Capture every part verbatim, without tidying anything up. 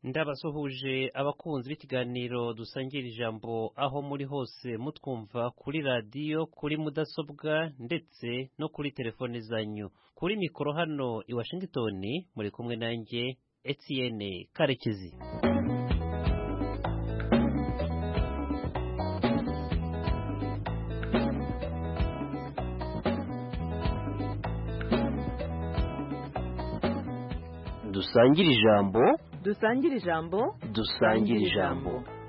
Ndabasuhuje abakunzi b'ikiganiro dusangira ijambo aho muri hose mutwumva kuri radiyo, kuri mudasobwa ndetse no kuri telefoni zanyu. Kuri mikoro hano i Washington muri kumwe nanjye Etienne Karekezi. Dusangira ijambo dusangira ijambo dusangira ijambo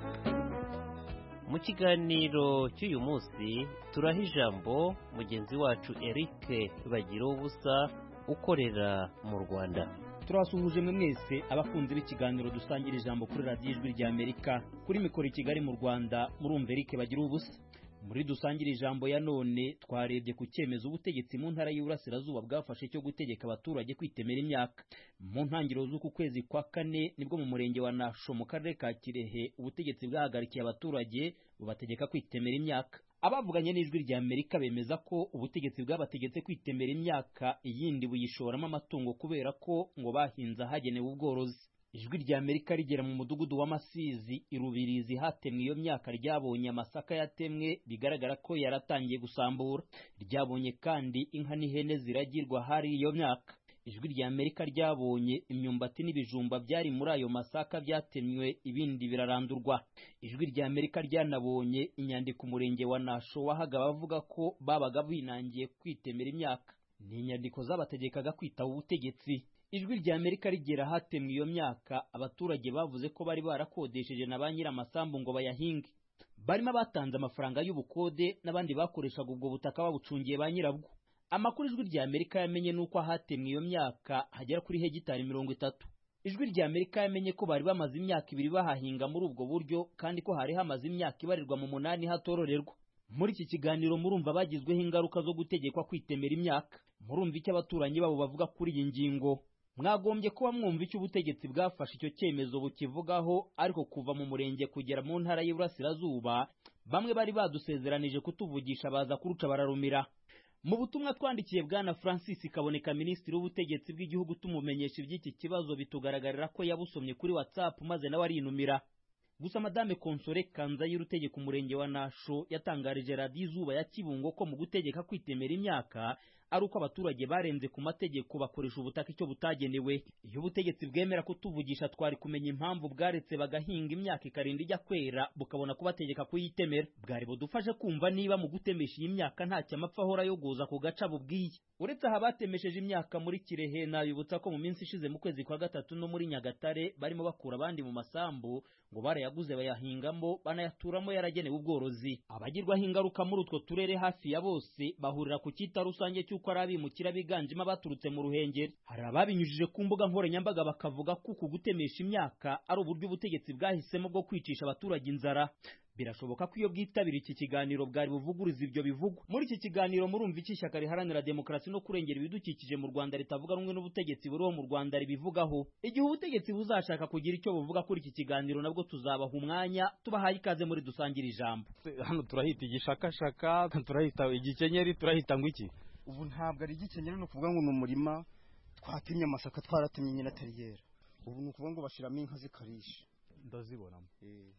mu kiganiro cy'uyu munsi turaha ijambo mugenzi wacu Eric Bagira ubusa ukorera mu Rwanda. Turasuhuje mwe mwese abakunzi b'ikiganiro dusangira ijambo kuri radiyo Ijwi rya Amerika, kuri mikoro i Kigali mu Rwanda murumva Eric Bagira ubusa. Muri dusangira ijambo ya none twarebye ku cyemezo ubutegetsi mu ntara y'Iburasirazuba bwafashe cyo gutegeka abaturage kwitemera imyaka. Mu ntangiriro z'uku kwezi kwa kane nibwo mu murenge wa Nasho mu karere ka Kirehe ubutegetsi bwahagarikiye abaturage bubategeka kwitemera imyaka. Abavuganye n'Ijwi rya Amerika bemeza ko ubutegetsi bwabategetse kwitemera imyaka iyindi buyishoramo amatungo kubera ko ngo bahinze ahagenewe ubworozi. Ijwi rya Amerika rigera mu mudugudu wa Masizi irubirizi hatemwe iyo myaka ryabonye amasaka yatemwe bigaragara ko yaratangiye gusambura. Ryabonye kandi inka n'ihene ziragirwa hari iyo myaka. Ijwi rya Amerika ryabonye imyumbati n'ibijumba byari muri ayo masaka byatemwe ibindi birarandurwa. Ijwi rya Amerika ryanabonye inyandiko umurenge wa Nasho wahaga bavuga ko babaga binangiye kwitemera imyaka. Ni inyandiko zabategekaga kwitaba ubutegetsi. Ijwi rya Amerika rigera hatemwe iyo myaka abaturage bavuze ko bari barakodesheje na ba nyir'amasambu ngo bayahinge. Barimo batanze amafaranga y'ubukode n'abandi bakoreshaga ubwo butaka babucungiye ba nyirabwo. Amakuru Ijwi rya Amerika yamenye nuko hatemwe iyo myaka hagera kuri hegitari mirongo itatu. Ijwi rya Amerika yamenye ko bari bamaze imyaka ibiri bahahinga muri ubwo buryo kandi ko hari hamaze imyaka ibarirwa mu munani hatororerwa. Muri iki kiganiro murumva bagizweho ingaruka zo gutegekwa kwitemera imyaka. Murumva icyo abaturanyi babo bavuga kuri iyi ngingo. Mwagombye kuba mwumva icyo ubutegetsi bwafashe icyo cyemezo bukivugaho, ariko kuva mu murenge kugera mu ntara y'Iburasirazuba bamwe bari badusezeranije kutuvugisha baza kuruca bararumira. Mu butumwa twandikiye Bwana Francis Kaboneka, minisitiri w'ubutegetsi bw'igihugu, tumumenyesha iby'iki kibazo bitugaragarira ko yabusomye kuri WhatsApp maze nawe arinumira. Gusa Madame Console Kanzayire utegeka umurenge wa Nasho yatangarije radiyo Izuba ya Kibungo ko mu gutegeka kwitemera imyaka ari uko abaturage barenze ku mategeko bakoresha ubutaka icyo butagenewe. Iyo ubutegetsi bwemera kutuvugisha twari kumenya impamvu bwaretse bagahinga imyaka ikarinda ijya kwera bukabona kubategeka kuyitemera. Bwari budufashe kumva niba mu gutemesha iyi myaka nta cyamapfa ahora yogoza ku gaca bubwiye. Uretse aha batemesheje imyaka muri Kirehe, nabibutsa ko mu minsi ishize mu kwezi kwa gatatu no muri Nyagatare barimo bakura abandi mu masambu ngo barayaguze bayahingamo banayaturamo yaragenewe ubworozi. Abagirwaho ingaruka muri utwo turere hafi ya bose bahurira ku cyita rusange cy'uko ari abimukira biganjemo abaturutse mu Ruhengeri. Hari ababinyujije ku mbuga nkoranyambaga bakavuga ko uku gutemesha imyaka ari uburyo ubutegetsi bwahisemo bwo kwicisha abaturage inzara. Birashoboka ko iyo bwitabira iki kiganiro bwari buvuguriza ibyo bivugwa. Muri iki kiganiro murumva iki ishyaka riharanira demokarasi no kurengera ibidukikije mu Rwanda ritavuga rumwe n'ubutegetsi buriho mu Rwanda ribivugaho. Igihe ubutegetsi buzashaka kugira icyo buvuga kuri iki kiganiro nabwo tuzabaha umwanya. Tubahaye ikaze muri dusangira ijambo. Hano turahita igishakashaka, turahita igikenyeri, turahita ngo iki? Ubu ntabwo ari igikenyeri, no kuvuga ngo ni umurima twatemye amasaka twaratemye nyine atariyera. Ubu ni ukuvuga ngo bashiramo inka zikarisha. Ndazibonamo.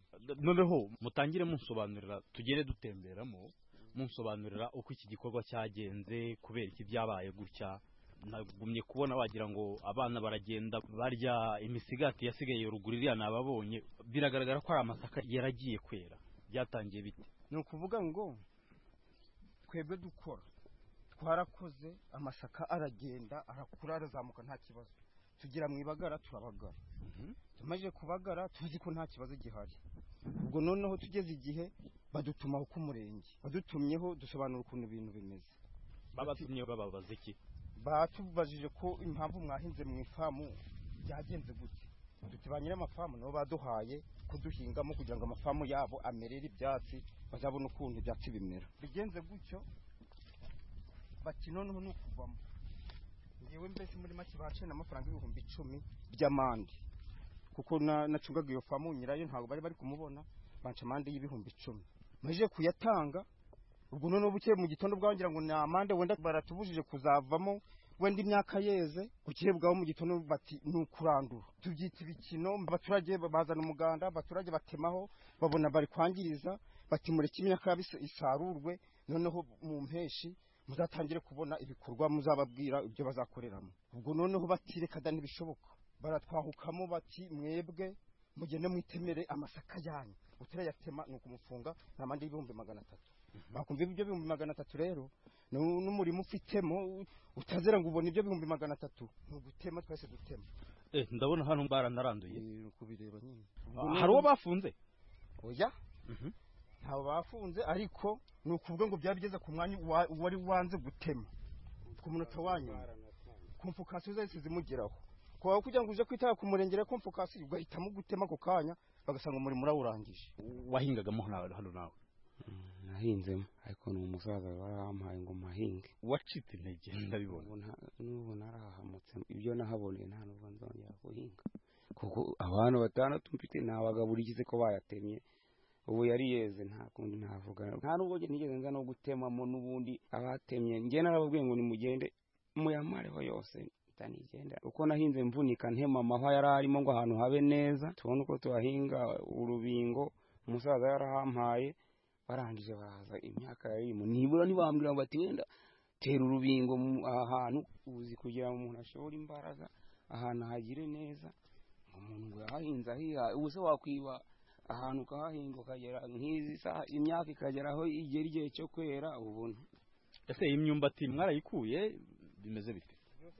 Noneho mutangire munsobanurira, tugere dutemberamo munsobanurira uko iki gikorwa cyagenze, kubera iki byabaye gutya. Nagumye kubona wagira ngo abana baragenda barya imisigati yasigaye ruguru iriya nababonye. Biragaragara ko ari amasaka yaragiye kwera. Byatangiye bite? Ni ukuvuga ngo twebwe dukora twarakoze amasaka aragenda arakura arazamuka nta kibazo. Tugira mu ibagara turabagara. Tumaze kubagara tuzi ko nta kibazo gihari. Ubwo noneho tugeze igihe badutumaho ku murenge. Badutumyeho dusobanura ukuntu ibintu bimeze. Babatumye bababaza iki? Batubajije ko impamvu mwahinze mu ifamu byagenze gute. Tutibanyira amafamu nabo baduhaye kuduhingamo kugira ngo amafamu yabo amerere ibyatsi bazabona ukuntu ibyatsi bimera. Bigenze gutyo bati noneho nukuvamo. Ngewe mbese muri make baciye n'amafaranga ibihumbi icumi by'amande kuko nacungaga iyo famu nyirayo ntabwo bari bari kumubona, banca amande y'ibihumbi icumi. Maje kuyatanga ubwo none buke mu gitondo bwangira ngo ni amande wenda baratubujije kuzavamo wenda imyaka yeze ukihebwaho mu gitondo bati ni ukurandura tubyita ibikino abaturage bazana umuganda abaturage batemaho babona bari kwangiriza bati mureke imyaka isarurwe noneho mu mpeshi muzatangire kubona ibikorwa muzababwira ibyo bazakoreramo ubwo noneho batireka da ntibishoboka baratwahukamo bati mwebwe mugende mwitemere amasaka yanyu utarayatema ni ukumufunga ntamande y'ibihumbi magana atatu bakumva ibyo bihumbi magana atatu rero n'umurimo ufitemo utazera ngo ubone ibyo bihumbi magana atatu ntugutema twese dutema eh ndabona hano baranaranduye kubireba nyine hari uwo bafunze oya ntawe bafunze ariko ni ukuvuga ngo byabigeze ku mwanya wari wanze gutema ku munota wanyu komfokasiyo zose zimugeraho kwa kugira ngo uje kwitaka ku murengere komfokasiyo ugahitamo gutema ako kanya bagasanga muri murawurangije wahingagamo hano nawe nahinzemo ariko ni umusaza warampaye ngo mahinge wacitse intege ndabibona n'ubu narahamutse ibyo nahaboneye nta nubwo nzongera guhinga kuko abantu batandatu mfite nabagaburikize ko bayatemye ubu yari yeze nta kundi navuga nta nubwo nigeze nza no gutemamo n'ubundi abatemye njye narababwiye ngo nimugende muyamareho yose tanigenda uko nahinze mvunika ntema amahwa yari arimo ngo ahantu habe neza tubone uko tuhahinga urubingo umusaza yarahampaye barangije baraza imyaka yarimo nibura ntibambwira ngo bati wenda tera urubingo ahantu uzi kugira ngo umuntu ashobore imbaraga ahantu hagire neza umuntu ngo yahinze ahiha ubuse wakwiba ahantu kahahinga kagera nk'izi saha imyaka ikageraho igera igihe cyo kwera ubuntu ese imyumbati mwarayikuye bimeze bite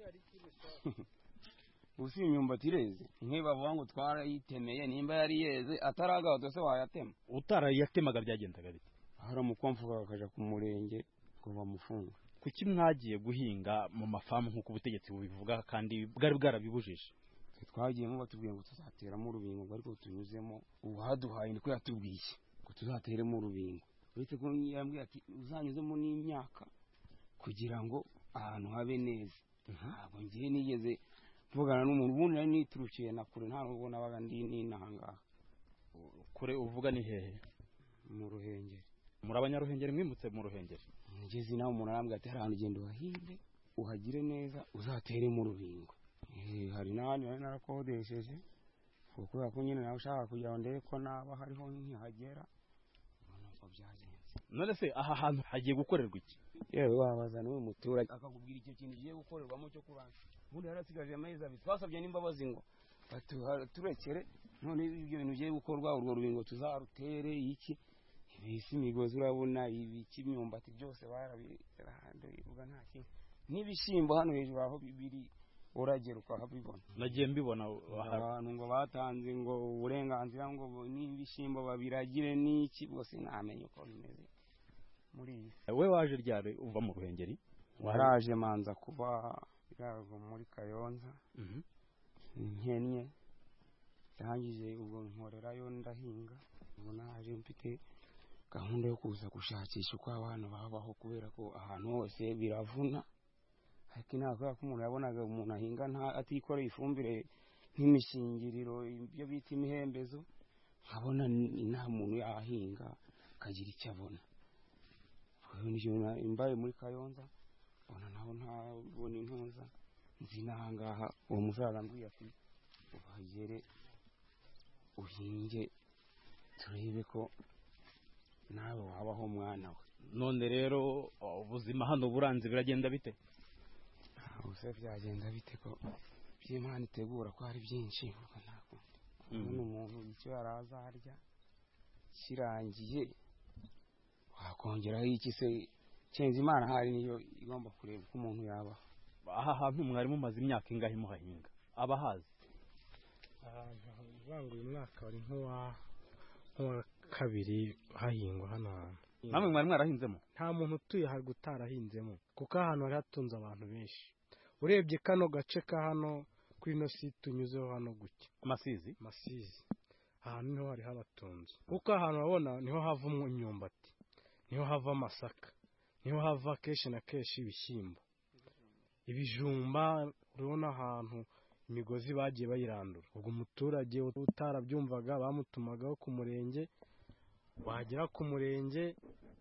usi imyumbati ireze nk'ibavuga ngo twarayitemeye nimba yari yeze ataragaho dose wayatema utarayatemaga byagendaga bite haramukomfuka akaja ku murenge ngo bamufunga kuki mwagiye guhinga mu mafamu nk'uko ubutegetsi bubivuga kandi bwari bwarabibujije twagiyemo batubwiye ngo tuzateramo urubingo ariko tunyuzemo uhaduhaye niko yatubwiye ngo tuzateremo urubingo uretse ko yambwiye ati uzanyuzemo n'imyaka kugira ngo ahantu habe neza ntabwo ngiye nigeze mvugana n'umuntu ubundi nari niturukiye na kure nta nubwo nabaga ndi n'intangaha kure uvuga ni hehe mu Ruhengeri muri abanyaruhengeri mwimutse mu Ruhengeri ngeze nawe umuntu arambwira ati hari ahantu ugenda uhahinge uhagire neza uzateremo urubingo hari n'ahandi nari narakodesheje kubera ko nyine nawe ushaka kugira ngo ndebe ko naba hariho nkihagera nuko byagenze none se aha hantu hagiye gukorerwa iki yewe wabaza n'uyu muturage akakubwira icyo kintu giye gukorerwamo cyo kurangira ubundi yarasigaje amezi abiri twasabye n'imbabazi ngo turekere none ibyo bintu bigiye gukorwa urwo rubingo tuzarutere iki ibisi imigozi urabona ibiki imyumbati byose barabiranduye uvuga nta kintu n'ibishyimbo hano hejuru aho bibiri uragera ukahabibona nagiye mbibona abantu ngo batanze ngo uburenganzira ngo n'ibishyimbo babiragire n'iki bwose namenye uko bimeze muri iyi we waje ryari uva mu Ruhengeri waraje manza kuba yarago muri Kayonza nkennye yangije ubwo nkorerayo ndahinga ubu naje mfite gahunda yo kuza gushakisha uko abantu babaho kubera ko ahantu hose biravuna ariko ntabwo ko umuntu yabonaga umuntu ahinga nta atikoreye ifumbire nk'imishingiriro ibyo bita imihembezo nkabona nta muntu yahinga akagira icyo abona imbaye muri Kayonza ubona nabo ntabona intuza nzi n'ahangaha uwo musaza mbwiye ati uhagere uhinge turebe ko nawe wabaho mwana we none rero ubuzima hano buranze biragenda bite ubuse byagenda bite ko by'Imana itegura ko hari byinshi ubwo ntabwo umuntu icyo yarazarya kirangiye wakongeraho iki se cenze Imana hari niyo igomba kureba ko umuntu yabaho aha hantu mwari mumaze imyaka ingahe muhahinga abahazi ahantu banga uyu mwaka bari nk'uwa nk'uwa kabiri hahingwa hano hantu namwe mwari mwarahinzemo nta muntu utuye hari gutarahinzemo kuko ahantu hari hatunze abantu benshi urebye kano gace ka hano kuri ino si tunyuzeho hano gutya Masizi Masizi ahantu niho hari habatunze kuko ahantu babona niho hava imyumbati niho hava amasaka niho hava kenshi na kenshi ibishyimbo ibijumba urabona ahantu imigozi bagiye bayirandura ubwo umuturage utarabyumvaga bamutumagaho ku murenge wagera ku murenge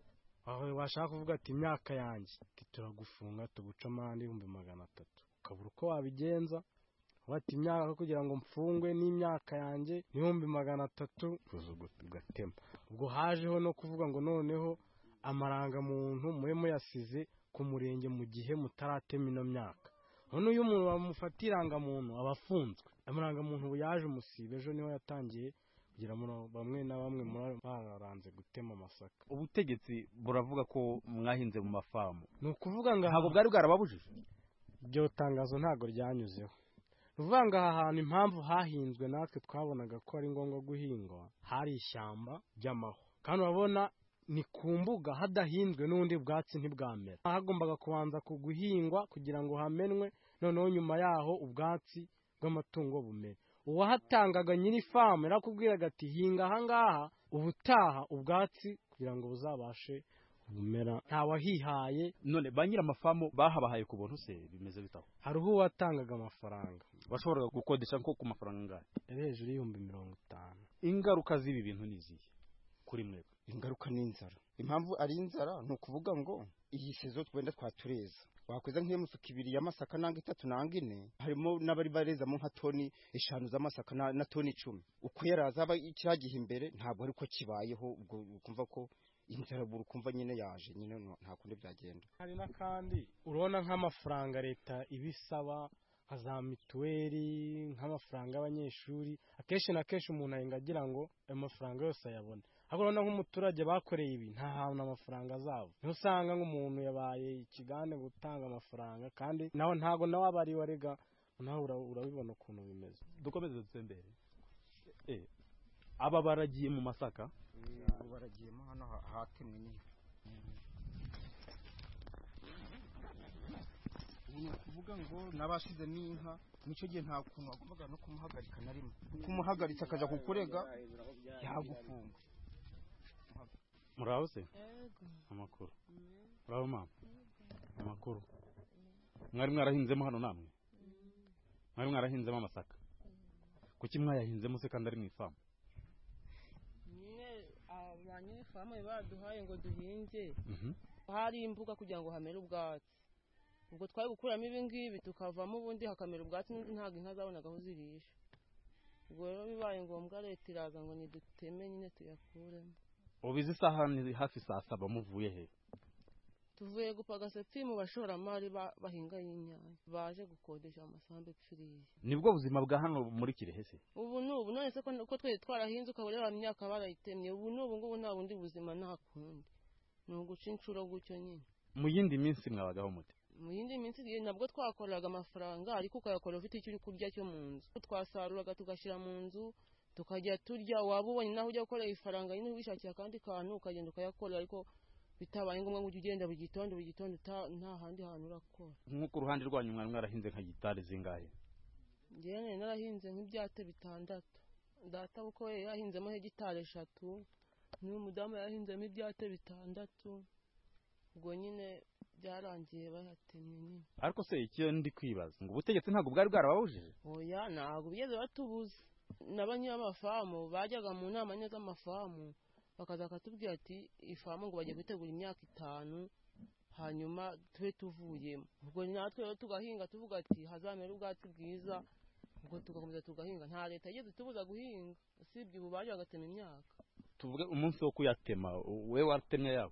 aho washaka kuvuga ati imyaka yanjye turagufunga tuguca amande ibihumbi magana atatu ukabura uko wabigenza bati imyaka kugira ngo mfungwe n'imyaka yanjye n'ibihumbi magana atatu ugatema. Ubwo hajeho no kuvuga ngo noneho amarangamuntu mube muyasize ku murenge mu gihe mutaratema ino myaka. None uyu muntu bamufata irangamuntu aba afunzwe. Amarangamuntu ubu yaje umusibe ejo niho yatangiye kugira ngo bamwe na bamwe baranze gutema amasaka. Ubutegetsi buravuga ko mwahinze mu mafamu, ni ukuvuga ngo ntabwo bwari bwarababujije. Iryo tangazo ntabwo ryanyuzeho. Uvuga ngo aha hantu impamvu hahinzwe natwe twabonaga ko ari ngombwa guhingwa hari ishyamba ry'amahwa, kandi urabona ni ku mbuga hadahinzwe n'undi bwatsi ntibwamera. Hagombaga kubanza kuguhingwa kugira ngo hamenwe, noneho nyuma yaho ubwatsi bw'amatungo bumere. Uwahatangaga nyiri famu yarakubwiraga ati hinga ahangaha ubutaha ubwatsi kugira ngo buzabashe bumera. Ntawahihaye. None ba nyiri amafamu bahabahaye ku buntu se bimeze bitaho? Hariho uwatangaga amafaranga, bashobora gukodesha nko ku mafaranga angahe? Yari hejuru y'ibihumbi mirongo itanu. Ingaruka z'ibi bintu ni izihe kuri mwebwe? Ingaruka ni inzara. Impamvu ari inzara ni ukuvuga ngo iyi sezo twenda twatureza wakweza nk'imifuka ibiri y'amasaka nanga itatu nanga ine, harimo n'abari barezamo nka toni eshanu z'amasaka na, na toni icumi. Uko yaraza aba cyagihe imbere ntabwo ariko kibayeho. Ubwo ukumva ko inzara buru kumva nyine yaje nyine nta kundi byagenda. Hari n'akandi urabona nk'amafaranga leta ibisaba nka za mituweli, nk'amafaranga y'abanyeshuri, akenshi na kenshi umuntu ahinga agira ngo ayo mafaranga yose ayabone. Ariko urabona nk'umuturage bakoreye ibi nta hantu amafaranga azabo. Niho usanga nk'umuntu yabaye ikigande gutanga amafaranga, kandi nawe ntago nawe aba ari warega, nawe urabibona ukuntu bimeze. Dukomeze dutembere. Eh, aba baragiye mu masaka, ubu baragiyemo hano hatemwe n'inka. Ubu ni ukuvuga ngo n'abashizemo inka nicyo gihe nta kuntu wagombaga no kumuhagarika na rimwe. Kumuhagaritse akaja kukurega yagufunga. Muraho se? Amakuru. Muraho mama? Amakuru. Mwari mwarahinzemo hano namwe? Mwari mwarahinzemo amasaka? Kuki mwayahinzemo se kandi ari mu ifamu? Nyine abanyine ifamu baduhaye ngo duhinge. Hari imbuga kugira ngo hamere ubwatsi. Ubwo twari gukuramo ibi ngibi tukavamo ubundi hakamera ubwatsi, ntabwo inka zabonaga aho zirisha. Ubwo rero bibaye ngombwa leta iraza ngo niduteme nyine tuyakuremo. Ubizi saha ni hafi saa saba muvuye he? Tuvuye gupaga sepfi mu bashoramari bahinga y'inyanya baje gukodesha amasambu ipfiriye. Nibwo buzima bwa hano muri Kirehe se? Ubu nubu none se ko twe twarahinze ukabureba imyaka barayitemye. Ubu nubu ngubu nta bundi buzima nta kundi. Ni uguca incuro gutyo nyine. Mu yindi minsi mwabagaho mute? Mu yindi minsi nabwo twakoreraga amafaranga, ariko ukayakora ufite icyo uri kurya cyo mu nzu. Twasaruraga tugashyira mu nzu tukajya turya. Waba ubonye naho ujya gukorera ifaranga nyine wishakira akandi kantu ukagenda ukayakorera, ariko bitabaye ngombwa ngo ujye ugenda buri gitondo buri gitondo nta handi hantu urakora. Nk'uko uruhande rwanyu mwari mwarahinze nka gitari zingahe? Njyewe narahinze nk'ibyate bitandatu. Data uko yahinzemo hegitari eshatu, n'uyu mudamu yahinzemo ibyate bitandatu. Ubwo nyine byarangiye bayatemye nyine. Ariko se icyo ndi kwibaza ngo ubutegetsi ntabwo bwari bwarababujije? Oya, ntabwo bigeze batubuza. N'abanyamafamu bajyaga mu nama nyine z'amafamu bakaza bakatubwira ati ifamu ngo bagiye gutegura imyaka itanu hanyuma tube tuvuyemo. Ubwo natwe rero tugahinga tuvuga ati hazamera ubwatsi bwiza, ubwo tugakomeza tugahinga. Nta leta yigeze tubuza guhinga, usibye ubu baje bagatema imyaka. Tuvuge umunsi wo kuyatema, we watemye yawe?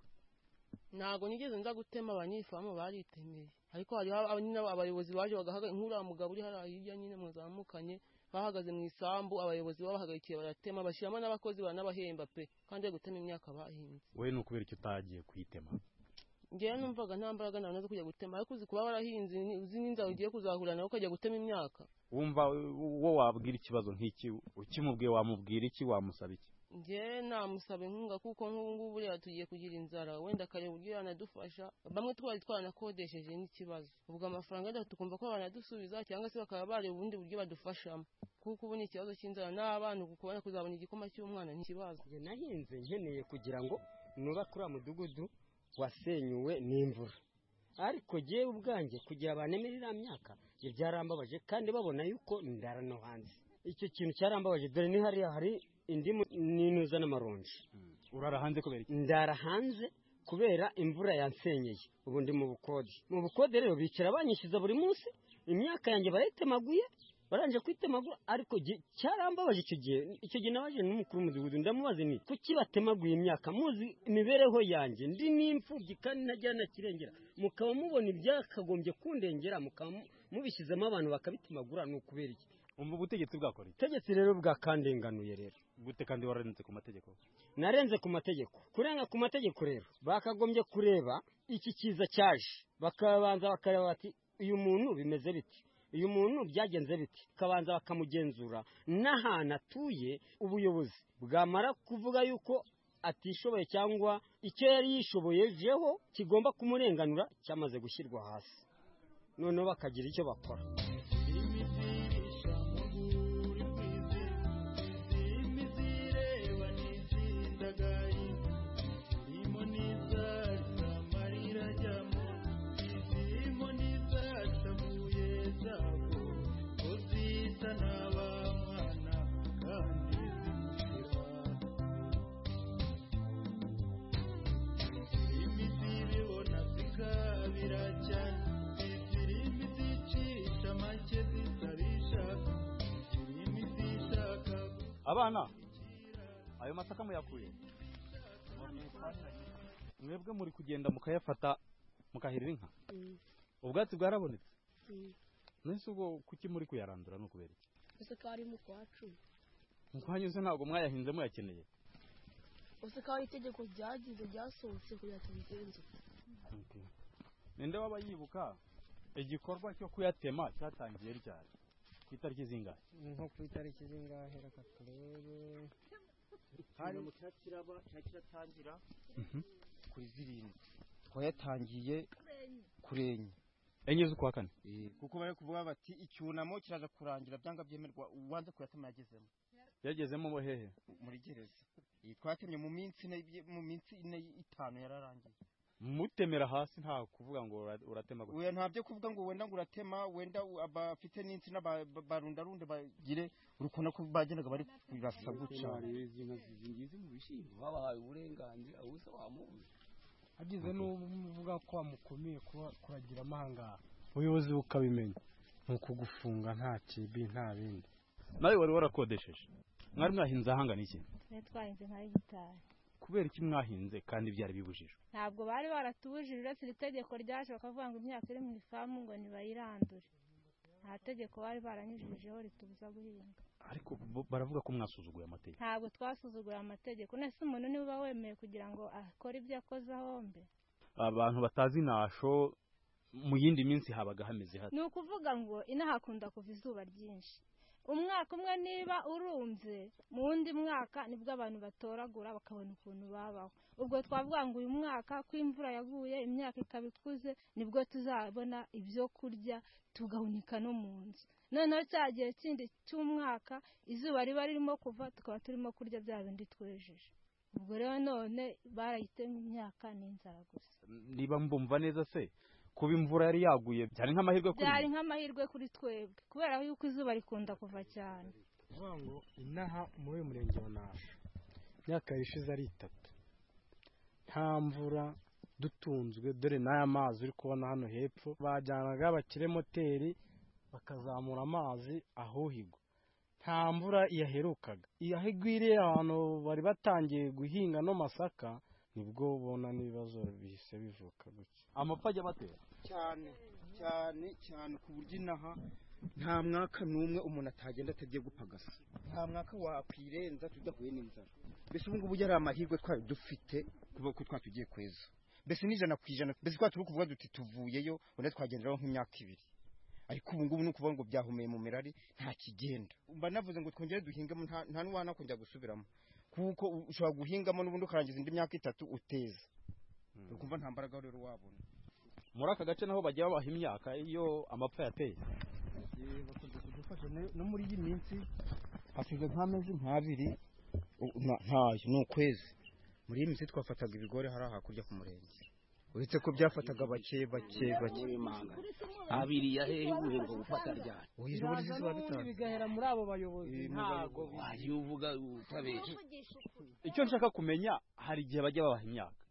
Ntago nigeze nza gutema, abanyifamu baritemeye. Ariko hari abayobozi baje bagahaga nk'uriya mugabo uri hariya hirya nyine muzamukanye, bahagaze mu isambu, abayobozi babahagarikiye baratema, bashyiramo n'abakozi banabahemba pe, kandi gutema imyaka bahinze. We ni ukubera icyo utagiye kuyitema? Njyewe numvaga nta mbaraga nawe zo kujya gutema, ariko uzi kuba warahinze uzi n'inzara ugiye kuzahura nawe ukajya gutema imyaka. Wumva wo wabwira ikibazo nk'iki, ukimubwiye wamubwira iki, wamusaba iki? Njyewe namusaba inkunga, kuko nk'ubu ngubu rero tugiye kugira inzara, wenda akareba uburyo yanadufasha. Bamwe twari twaranakodesheje n'ikibazo, ubwo amafaranga yenda tukumva ko banadusubiza, cyangwa se bakaba bareba ubundi buryo badufashamo, kuko ubu ni ikibazo cy'inzara n'abana kubona kuzabona igikoma cy'umwana n'ikibazo. Njye nahinze nkeneye kugira ngo nubake uriya mudugudu wasenyuwe n'imvura, ariko jyewe ubwanjye kugira abanemere iriya myaka byarambabaje, kandi babona yuko ndara no hanze. Icyo kintu cyarambabaje, dore ni hariya hari indimu n'inuza n'amaronji. Urara hanze kubera iki? Ndara hanze kubera imvura yansenyeye ubu ndi mu bukode mu bukode rero bicara banyishyuza buri munsi imyaka yanjye barayitemaguye baranje kwitemagura ariko cyarambabaje icyo gihe icyo gihe nabaje n'umukuru w'umudugudu ndamubaze ni kuki batemaguye imyaka muzi imibereho yanjye ndi n'imfubyi kandi ntajya nakirengera mukaba mubona ibyakagombye kundengera mukaba mubishyizemo abantu bakabitemagura ni ukubera iki umva ubutegetsi bwakora iki ubutegetsi rero bwakandenganuye rero gute kandi wararenze ku mategeko narenze ku mategeko kurenga ku mategeko rero bakagombye kureba iki kiza cyaje bakabanza bakareba bati uyu muntu bimeze biti uyu muntu byagenze biti kabanza bakamugenzura n'ahantu atuye ubuyobozi bwamara kuvuga yuko atishoboye cyangwa icyo yari yishoboyejeho kigomba kumurenganura cyamaze gushyirwa hasi noneho bakagira icyo bakora abana ayo masaka muyakuye mwebwe muri kugenda mukayafata mukahirira inka ubwatsi bwarabonetse nese ubwo kuki muri kuyarandura no kubera iki ese ko ari mu kwacu mukwanyuze ntabwo mwayahinze muyakeneye ese ko itegeko ryagize ryasohotse kugira tubigenze ninde waba yibuka igikorwa cyo kuyatema cyatangiye ryari ku itariki zingahe nko ku itariki zingahe reka turebe hari mu cyakiraba cyakiratangira kuri zirindwi twayatangiye kurenye enye z'ukwa kane kuko bari kuvuga bati icyunamo kiraza kurangira byanga byemerwa uwanze kuyatema yagezemo yagezemo mu hehe muri gereza twatemye mu minsi mu minsi ine itanu yararangiye mutemera hasi nta kuvuga ngo uratema gute. Oya ntabyo kuvuga ngo wenda ngo uratema wenda abafite n'insi n'abarundarunde bagire urukona ko bagendaga bari kurasa guca. Ngize mu bishimbo babahaye uburenganzira ubusa wamubuze. Hagize n'uvuga ko amukomeye kuragira amahanga. Ubuyobozi bukabimenya. Nuko gufunga nta kibi nta bindi. Nawe wari warakodesheje. Mwari mwahinze ahanga niki? Twahinze nka hegitari. Kubera iki mwahinze kandi byari bibujijwe? Ntabwo bari baratubujije uretse itegeko ryaje bakavuga ngo imyaka iri mu ifamu ngo nibayirandure. Nta tegeko bari baranyujijeho ritubuza guhinga. Ariko baravuga ko mwasuzuguye amategeko. Ntabwo twasuzuguye amategeko. Nese umuntu niba wemeye kugira ngo akore ibyo akoze ahombe. Abantu batazi nasho mu yindi minsi habaga hameze hati. Ni ukuvuga ngo inahakunda kuva izuba ryinshi. Umwaka umwe niba urunze mu wundi mwaka nibwo abantu batoragura bakabona ukuntu babaho. Ubwo twavuga ngo uyu mwaka ko imvura yaguye imyaka ikabikuze nibwo tuzabona ibyo kurya tugahunika no mu nzu. Noneho cyagiye kindi cy'umwaka izuba riba ririmo kuva tukaba turimo kurya bya bindi twejeje. Ubwo rero none barayitemye imyaka n'inzara gusa. Niba mbumva neza se kuba imvura yari yaguye byari nk'amahirwe kuri byari nk'amahirwe kuri twebwe kubera yuko izuba rikunda kuva cyane. Vuga ngo inaha muri murenge wa Nasho myaka yishize ari itatu nta mvura dutunzwe dore n'aya mazi uri kubona hano hepfo bajyanaga bakire moteri bakazamura amazi ahuhigwa nta mvura yaherukaga iyahigwiriye abantu bari batangiye guhinga no masaka nibwo ubona n'ibibazo bihise bivuka gutya. Amapfa ajya batera cyane cyane cyane ku buryo inaha nta mwaka n'umwe umuntu atagenda atagiye gupagasa nta mwaka wakwirenza tudahuye n'inzara. Mbese ubu ngubu yari amahirwe twari dufite kuba ko twatugiye kweza mbese n'ijana ku ijana mbese twari turi kuvuga duti tuvuyeyo wenda twagenderaho nk'imyaka ibiri ariko ubu ngubu ni ukuvuga ngo byahumeye mu mirari nta kigenda. Mba navuze ngo twongere duhingemo nta n'uwana kongera gusubiramo kuko ushobora guhingamo n'ubundi ukarangiza indi myaka itatu uteza ukumva nta mbaraga rero wabona. Muri aka gace naho bajya babaha imyaka iyo amapfa yateye bakunze kudufasha no muri iyi minsi hasize nk'amezi nk'abiri ntayo ni ukwezi. Muri iyi minsi twafataga ibigori hari hakurya ku murenge uretse ko byafataga bake bake bake abiri yahehe guherwa gufata ryari bigahera muri abo bayobozi ntago waje uvuga utabeshe. Icyo nshaka kumenya hari igihe bajya babaha imyaka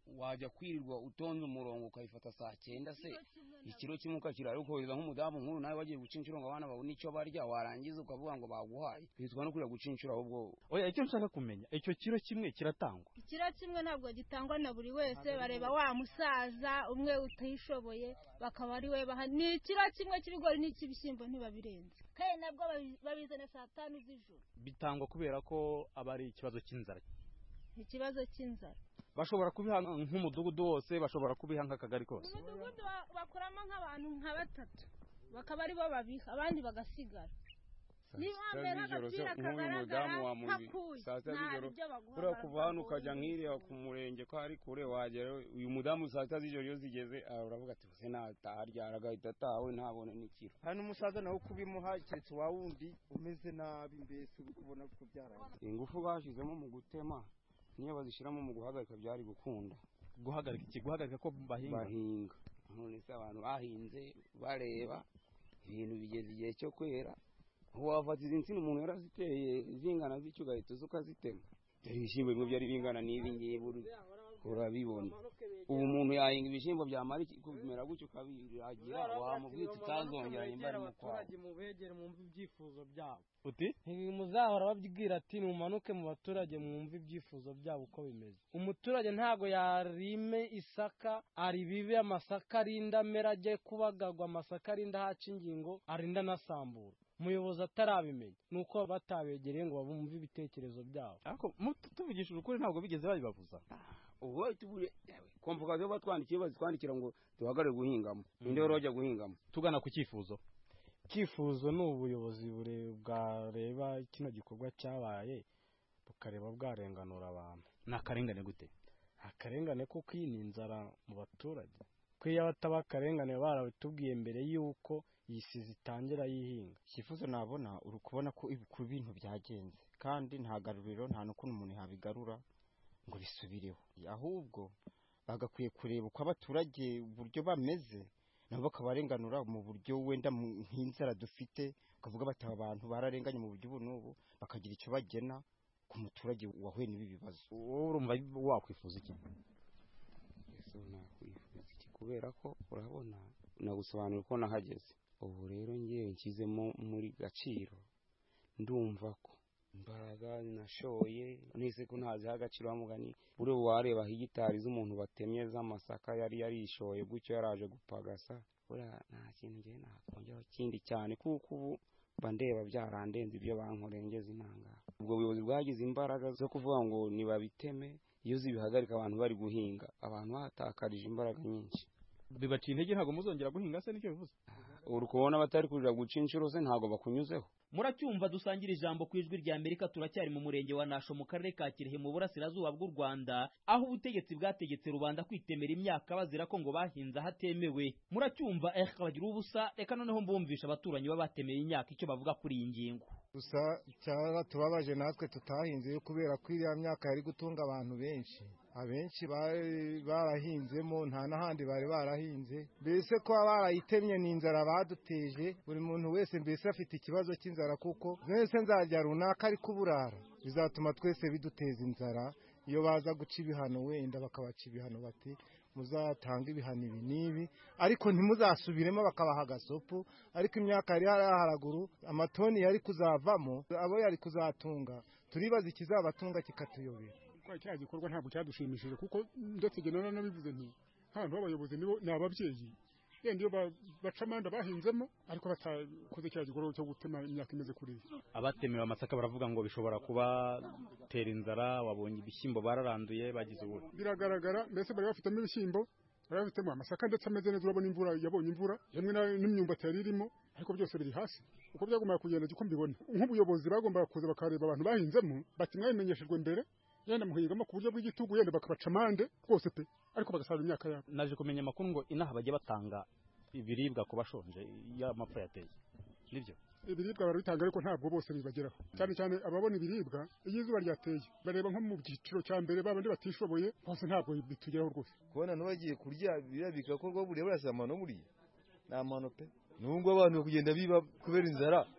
wajya kwirirwa utonze umurongo ukayifata saa cyenda se ikiro kimwe ukakira ariko kohereza nk'umudamu nkuru nawe wagiye guca inshuro ngo abana babone icyo barya warangiza ukavuga ngo baguhaye bitwa no kurira guca inshuro ahubwo oya icyo nshaka kumenya icyo kiro kimwe kiratangwa ikiro kimwe ntabwo gitangwa na buri wese bareba wa musaza umwe utishoboye bakaba ari we baha ni ikiro kimwe cy'ibigori n'icy'ibishyimbo ntibabirenze kandi nabwo babizana saa tanu z'ijoro bitangwa kubera ko aba ari ikibazo cy'inzara ikibazo cy'inzara bashobora kubiha nk'umudugudu wose bashobora kubiha nk'akagari kose umudugudu bakuramo nk'abantu nka batatu bakaba ari bo babiha abandi bagasigara niba mbere agapira kagaragara hakuye saa sita z'ijoro ura kuva hano ukajya nk'iriya ku murenge ko ari kure wagera uyu mudamu saa sita z'ijoro iyo zigeze uravuga ati se nataharyara agahita atawe ntabone n'ikiro hano umusaza nawe kubimuha keretse wa wundi umeze nabi mbese uri kubona ko byarangiye ingufu bashyizemo mu gutema niyo bazishyiramo mu guhagarika byari gukunda guhagarika iki guhagarika ko bahinga bahinga none se abantu bahinze bareba ibintu bigeze igihe cyo kwera wafata izi nsina umuntu yaraziteye zingana z'icyo ugahita uza ukazitema ibishyimbo bimwe byari bingana n'ibi ngibi urabibona ubu umuntu yahinga ibishyimbo byamara kumera gutyo ukabiragira wamubwira utazongera nimba ari mu kwawe mubegere mwumve ibyifuzo byabo uti ibi muzahora babwira ati numanuke mu baturage mwumve ibyifuzo byabo uko bimeze umuturage ntago yarime isaka ari bibe amasaka arinda amera ajye kubagagwa amasaka arinda haca ingingo arinda nasambura umuyobozi atarabimenya nuko batabegereye ngo babumve ibitekerezo byabo ariko tuvugishije ukuri ntabwo bigeze babibabuza ubu tubuye komvukaziyo batwandikiye bazitwandikira ngo duhagarare guhingamo ninde wari wajya guhingamo tugana ku cyifuzo icyifuzo ni ubuyobozi bwareba kino gikorwa cyabaye bukareba bwarenganura abantu ni akarengane gute akarengane ko kwina inzara mu baturage ko iyo abataba akarengane barabitubwiye mbere y'uko iyi sizi itangira yihinga icyifuzo nabona uri kubona ko ku bintu byagenze kandi nta garuriro nta n'ukuntu umuntu yabigarura ngo bisubireho ahubwo bagakwiye kureba uko abaturage uburyo bameze nabo bakabarenganura mu buryo wenda nk'inzara dufite ukavuga bati abantu bararenganye mu buryo ubu n'ubu bakagira icyo bagena ku muturage wahuye n'ibi bibazo wowe urumva wakwifuza iki ese nakwifuza iki kubera ko urabona nagusobanura uko nahageze ubu rero ngewe nshyizemo muri gaciro ndumva ko imbaraga nashoye nise ko ntazi agaciro bamugani buri wareba higitari z'umuntu batemye z'amasaka yari yarishoye gutyo yaraje gupagasa bura nta kintu ngiye nakongeraho kindi cyane kuko ubu bandeba byarandenze ibyo bankorengeza intanga ubwo buyobozi bwagize imbaraga zo kuvuga ngo nibabiteme iyo zibihagarika abantu bari guhinga abantu batakarije imbaraga nyinshi bibaciye intege ntabwo muzongera guhinga se nicyo bivuze uri kubona batari kurira guca inshuro se ntabwo bakunyuzeho muracyumva dusangira ijambo ku ijwi rya Amerika turacyari mu murenge wa Nasho mu karere ka Kirehe mu burasirazuba bw'u Rwanda aho ubutegetsi bwategetse rubanda kwitemera imyaka bazira ko ngo bahinze ahatemewe muracyumva eh bagira ubusa reka noneho mbumvisha abaturanyi babatemeye imyaka icyo bavuga kuri iyi ngingo gusa cyara tubabaje natwe tutahinze kubera ko iriya myaka yari gutunga abantu benshi abenshi barahinzemo nta n'ahandi bari barahinze mbese ko barayitemye n'inzara baduteje buri muntu wese mbese afite ikibazo cy'inzara kuko mwese nzarya runaka ari kuburara bizatuma twese biduteza inzara iyo baza guca ibihano wenda bakabaca ibihano bati muzatanga ibihano ibi n'ibi ariko ntimuzasubiremo bakabaha agasopu ariko imyaka yari haraguru amatoni yari kuzavamo abo yari kuzatunga turibaza ikizabatunga kikatuyobera kwa cya gikorwa ntabwo cyadushimishije kuko ndetse gena nabivuze nti abantu b'abayobozi nibo ni ababyeyi yenda iyo baca amanda bahinzemo ariko batakoze cya gikorwa cyo gutema imyaka imeze kuriya abatemewe amasaka baravuga ngo bishobora kubatera inzara wabonye ibishyimbo bararanduye bagize ubuhe biragaragara mbese bari bafitemo ibishyimbo bari bafitemo amasaka ndetse ameze neza urabona imvura yabonye imvura yemwe n'imyumbati yari irimo ariko byose biri hasi uko byagombaga kugenda uko mbibona nk'ubuyobozi bagombaga kuza bakareba abantu bahinzemo bati mwabimenyeshejwe mbere yenda muhingamo ku buryo bw'igitugu yenda bakabaca amande rwose pe ariko bagasarura imyaka yabo naje kumenya amakuru ngo inaha bajye batanga ibiribwa ku bashonje y'amapfa yateye nibyo ibiribwa barabitanga ariko ntabwo bose bibageraho cyane cyane ababona ibiribwa iyo izuba ryateye bareba nko mu cyiciro cya mbere babandi batishoboye bose ntabwo bitugeraho rwose kubona n'abagiye kurya biriya bigakorwa buriya burasa amano buriya ni amano pe nubwo abantu kugenda biba kubera inzara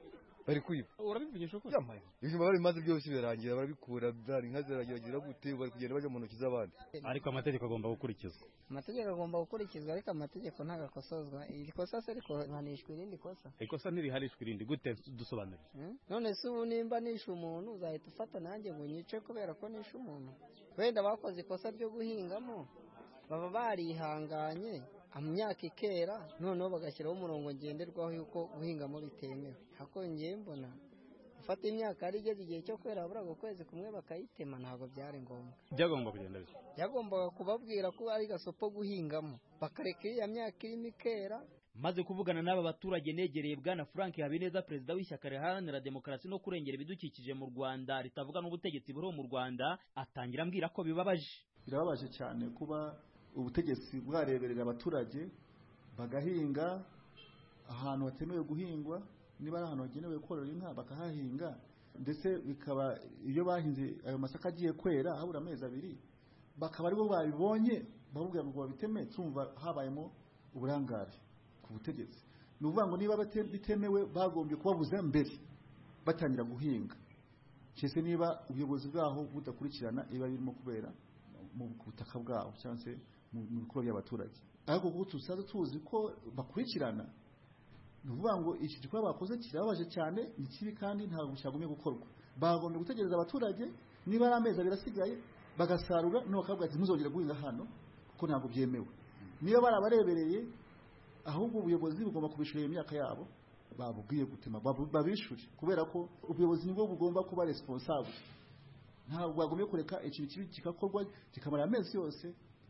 bari kwiba urabivugisha ko yamaye ibijumba bari maze byose birangira barabikura byari inka ziragira gute bari kugenda baje mu ntoki z'abandi ariko amategeko agomba gukurikizwa amategeko agomba gukurikizwa ariko amategeko ntagakosozwa iri kosa se ariko hanishwa irindi kosa ikosa ntiriharishwa irindi gute dusobanurire none se ubu nimba nishe umuntu uzahita ufata nanjye ngo nyice kubera ko nishe umuntu wenda bakoze ikosa ryo guhingamo baba barihanganye imyaka ikera noneho bagashyiraho umurongo ngenderwaho yuko guhingamo bitemewe hakongeye mbona ufata imyaka yari igeze igihe cyo kwera habura ukwezi kumwe bakayitema ntabwo byari ngombwa byagomba kugenda bityo byagombaga kubabwira ko ari gasopo guhingamo bakareka iriya myaka irimo ikera. Maze kuvugana n'aba baturage negereye bwana Frank Habineza perezida w'ishyaka riharanira demokarasi no kurengera ibidukikije mu Rwanda ritavuga n'ubutegetsi buriho mu Rwanda atangira ambwira ko bibabaje. Birababaje cyane kuba ubutegetsi bwareberera abaturage bagahinga ahantu hatemewe guhingwa, niba ari ahantu hagenewe korora inka bakahahinga, ndetse bikaba iyo bahinze ayo masaka agiye kwera habura amezi abiri bakaba aribo babibonye bavuga ngo babiteme, tumva habayemo uburangare ku butegetsi. Ni ukuvuga ngo niba bitemewe bagombye kubabuza mbere batangira guhinga, cyese niba ubuyobozi bwaho budakurikirana iba birimo kubera mu butaka bwaho cyangwa se mu bikorwa by'abaturage. Ariko kuko tusaze tuzi ko bakurikirana, ni ukuvuga ngo iki gikorwa bakoze kirababaje cyane, ni kibi kandi ntabwo cyagomye gukorwa. Bagombye gutegereza abaturage niba ari amezi abiri asigaye bagasarura, no bakavuga ati muzongera guhinga hano kuko ntabwo byemewe. Niba barabarebereye ahubwo ubuyobozi bugomba kubishurira imyaka yabo babubwiye gutema babishure, kubera ko ubuyobozi nibwo bugomba kuba responsable. Ntabwo bagomye kureka ikintu kibi kikakorwa kikamara amezi yose.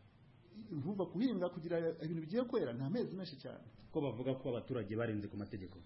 Ntuva kuhinga kugira ibintu bigiye kwera nta mezi menshi cyane. Ko bavuga ko abaturage barenze ku mategeko.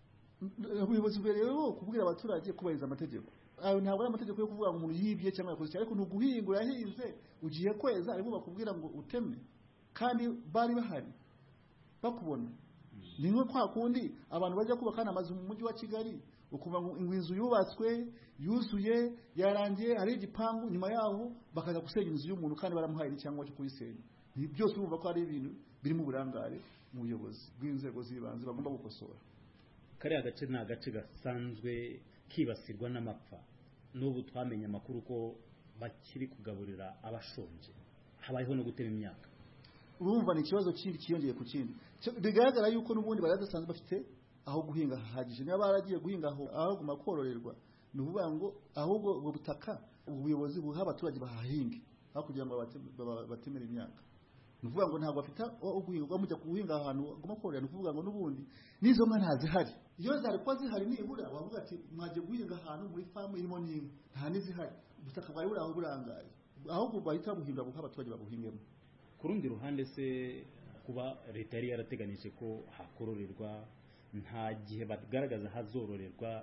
Ubuyobozi bwerewe kubwira abaturage kubahiriza amategeko. Ayo ntabwo ari amategeko yo kuvuga ngo umuntu yibye cyangwa yakoze, ariko ni uguhinga urahinze ugiye kweza ariko bakubwira ngo uteme kandi bari bahari bakubona. Ni nko kwa kundi abantu bajya kubaka amazu mu mujyi wa Kigali, ukuva ngo inzu yubatswe yuzuye yarangiye ari igipangu, nyuma yaho bakaza gusenya inzu y'umuntu kandi baramuhaye cyangwa cyo kuyisenya. Ni byose urumva ko ari ibintu birimo uburangare mu buyobozi bw'inzego z'ibanze bagomba gukosora. Kariya gace ni agace gasanzwe kibasirwa n'amapfa. N'ubu twamenye amakuru ko bakiri kugaburira abashonje, habayeho no gutema imyaka. Urumva ni ikibazo kindi kiyongeye ku kindi. Bigaragara yuko n'ubundi barazasanzwe bafite aho guhinga hahagije. Niba baragiye guhinga aho aho guma kororerwa, ni ukuvuga ngo ahubwo ubwo butaka ubuyobozi buha abaturage bahahinge aho kugira ngo batemere imyaka. Ni ukuvuga ngo ntabwo bafite aho guhinga, mujya guhinga ahantu guma kororera. Ni ukuvuga ngo n'ubundi n'izo nka ntazihari. Iyo zari kwa zihari nibura wavuga ati mwaje guhinga ahantu muri famu irimo n'inka, nta n'izihari, ubutaka bwari buri aho burangaye, ahubwo bahita buhindura buha abaturage babuhingemo. Ku rundi ruhande se kuba leta yari yarateganije ko hakororerwa, nta gihe bagaragaza hazororerwa,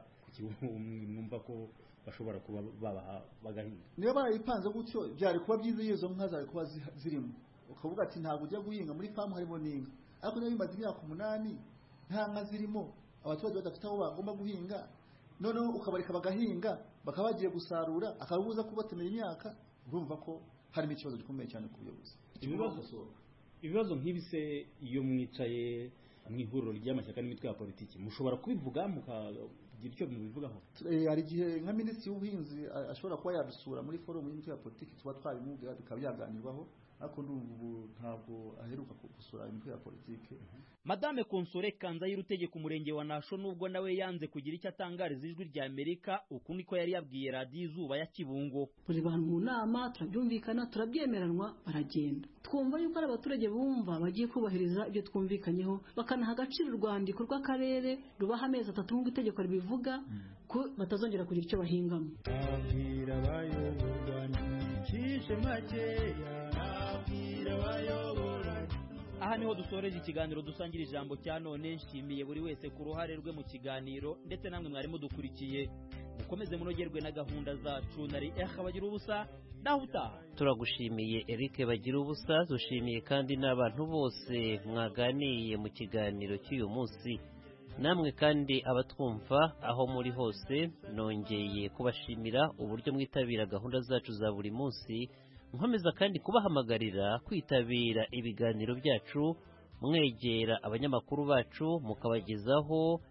mwumva ko bashobora kuba babaha bagahinga. Niba barayipanze gutyo byari kuba byiza iyo izo nka zari kuba zirimo, ukavuga ati ntabwo ujya guhinga muri famu harimo n'inka. Ariko niba bimaze imyaka umunani nta nka zirimo, abaturage badafite aho bagomba guhinga, noneho ukabareka bagahinga bakaba bagiye gusarura akabuza kubatemera imyaka, urumva ko harimo ikibazo gikomeye cyane ku buyobozi. Ibibazo ibibazo nk'ibi se iyo mwicaye mu ihuriro ry'amashyaka n'imitwe ya politiki mushobora kubivuga mukagira icyo mubivugaho? Hari igihe nka minisitiri w'ubuhinzi ashobora kuba yabisura muri forum y'imitwe ya politiki, tuba twabimubwira bikaba byaganirwaho, ariko n'ubu ntabwo aheruka gusura imitwe ya politiki. Madame Console Kanzayire utegeka umurenge wa Nasho, nubwo nawe yanze kugira icyo atangariza ijwi rya Amerika, uku niko yari yabwiye radiyo Izuba ya Kibungo. Buri bantu mu nama turabyumvikana turabyemeranwa baragenda, twumva yuko ari abaturage bumva bagiye kubahiriza ibyo twumvikanyeho, bakanaha agaciro urwandiko rw'akarere rubaha amezi atatu nk'uko itegeko ribivuga ko batazongera kugira icyo bahingamo. Abwira abayoborwa nticishe makeya, abwira abayobora. Aha niho dusoreje ikiganiro dusangira ijambo cya none. Nshimiye buri wese ku ruhare rwe mu kiganiro, ndetse namwe mwari mudukurikiye. Mukomeze munogerwe na gahunda zacu. Nari Eric Bagira ubusa, naho utaha. Turagushimiye Eric Bagira ubusa, dushimiye kandi n'abantu bose mwaganiye mu kiganiro cy'uyu munsi. Namwe kandi abatwumva aho muri hose, nongeye kubashimira uburyo mwitabira gahunda zacu za buri munsi. Nkomeza kandi kubahamagarira kwitabira ibiganiro byacu, mwegera abanyamakuru bacu mukabagezaho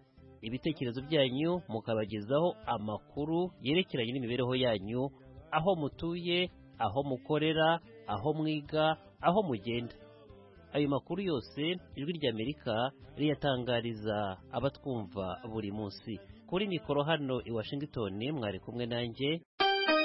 ibitekerezo byanyu mukabagezaho amakuru yerekeranye n'imibereho yanyu, aho mutuye, aho mukorera, aho mwiga, aho mugenda. Ayo makuru yose ijwi ry'Amerika riyatangariza abatwumva buri munsi. Kuri mikoro hano i Washington mwari kumwe nanjye